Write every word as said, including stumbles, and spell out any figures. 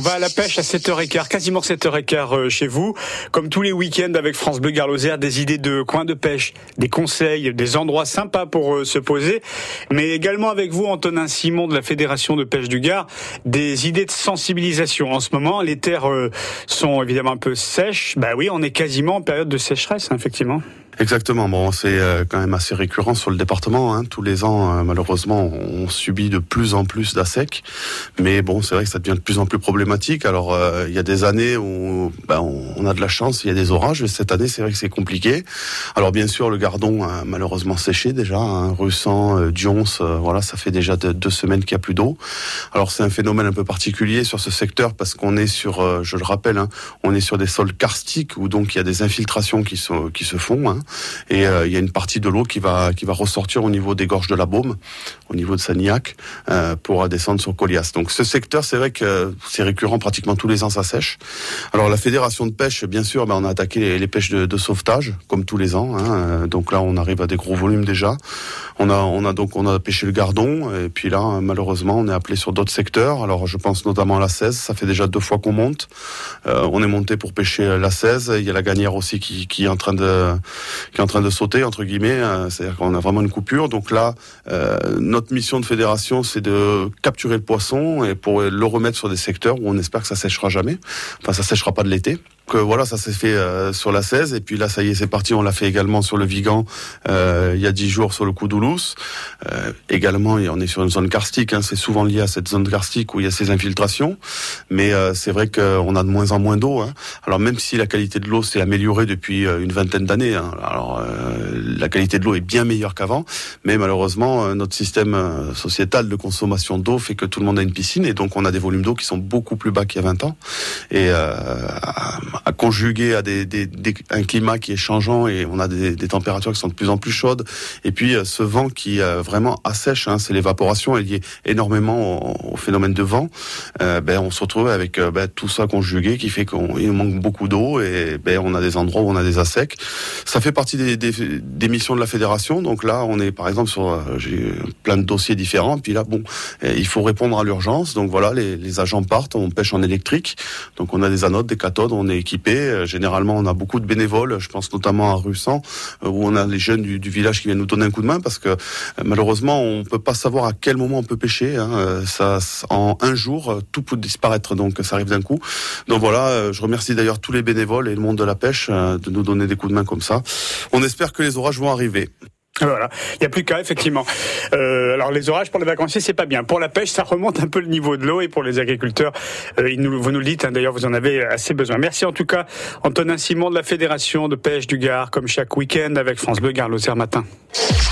va à la pêche à sept heures quinze, quasiment sept heures quinze chez vous. Comme tous les week-ends avec France Bleu Gard Lozère, des idées de coins de pêche, des conseils, des endroits sympas pour se poser. Mais également avec vous, Antonin Simon de la Fédération de pêche du Gard, des idées de sensibilisation. En ce moment, les terres sont évidemment un peu sèches. Bah oui, on est quasiment en période de sécheresse, hein, effectivement. Exactement. Bon, c'est quand même assez récurrent sur le département. Hein. Tous les ans, malheureusement, on subit de plus en plus d'assec. Mais bon, c'est vrai que ça devient de plus en plus problématique. Alors, euh, il y a des années où ben, on a de la chance, il y a des orages. Et cette année, c'est vrai que c'est compliqué. Alors, bien sûr, le Gardon a malheureusement séché déjà. Hein. Russan, euh, Dions, euh, voilà, ça fait déjà de, deux semaines qu'il n'y a plus d'eau. Alors, c'est un phénomène un peu particulier sur ce secteur parce qu'on est sur, euh, je le rappelle, hein, on est sur des sols karstiques où donc il y a des infiltrations qui, sont, qui se font. Hein. Et euh, il y a une partie de l'eau qui va qui va ressortir au niveau des gorges de la Baume, au niveau de Sagnac, euh, pour descendre sur Colias. Donc ce secteur, c'est vrai que c'est récurrent, pratiquement tous les ans ça sèche. Alors la fédération de pêche, bien sûr, ben, on a attaqué les, les pêches de, de sauvetage, comme tous les ans. Hein. Donc là, on arrive à des gros volumes déjà. On a on a donc on a pêché le Gardon, et puis là, malheureusement, on est appelé sur d'autres secteurs. Alors je pense notamment à la Cèze. Ça fait déjà deux fois qu'on monte. Euh, on est monté pour pêcher la Cèze. Il y a la Gagnère aussi qui qui est en train de qui est en train de sauter, entre guillemets, c'est-à-dire qu'on a vraiment une coupure. Donc là, euh, notre mission de fédération, c'est de capturer le poisson et pour le remettre sur des secteurs où on espère que ça séchera jamais. Enfin, ça séchera pas de l'été. Donc euh, voilà, ça s'est fait euh, sur la Cèze, et puis là, ça y est, c'est parti. On l'a fait également sur le Vigan, euh, il y a dix jours sur le Coudoulous. Euh, également, on est sur une zone karstique, hein, c'est souvent lié à cette zone karstique où il y a ces infiltrations. Mais euh, c'est vrai qu'on a de moins en moins d'eau. Hein. Alors même si la qualité de l'eau s'est améliorée depuis euh, une vingtaine d'années, hein. Alors euh, la qualité de l'eau est bien meilleure qu'avant, mais malheureusement, euh, notre système euh, sociétal de consommation d'eau fait que tout le monde a une piscine, et donc on a des volumes d'eau qui sont beaucoup plus bas qu'il y a vingt ans. Et euh, à, à conjuguer à des, des, des, un climat qui est changeant, et on a des, des températures qui sont de plus en plus chaudes, et puis euh, ce vent qui euh, vraiment assèche, hein, c'est l'évaporation, elle liée énormément au, au phénomène de vent. Euh, ben, on se retrouve avec euh, ben, tout ça conjugué qui fait qu'il manque beaucoup d'eau, et ben, on a des endroits où on a des assecs. Ça fait partie des, des, des missions de la fédération. Donc là, on est par exemple sur euh, j'ai plein de dossiers différents, puis là, bon, euh, il faut répondre à l'urgence. Donc voilà, les, les agents partent, on pêche en électrique. Donc on a des anodes, des cathodes, on est équipé. Euh, généralement, on a beaucoup de bénévoles. Je pense notamment à Russan, euh, où on a les jeunes du, du village qui viennent nous donner un coup de main, parce que euh, malheureusement, on peut pas savoir à quel moment on peut pêcher. Hein. Euh, ça, en un jour, euh, tout peut disparaître. Donc ça arrive d'un coup. Donc voilà, euh, je remercie d'ailleurs tous les bénévoles et le monde de la pêche euh, de nous donner des coups de main comme ça. On espère que les orages vont arriver. Voilà, il n'y a plus qu'à, effectivement. Euh, alors les orages pour les vacanciers, c'est pas bien. Pour la pêche, ça remonte un peu le niveau de l'eau, et pour les agriculteurs, euh, ils nous, vous nous le dites, hein, d'ailleurs vous en avez assez besoin. Merci en tout cas, Antonin Simon de la Fédération de pêche du Gard, comme chaque week-end avec France Bleu Gard Lozère Matin.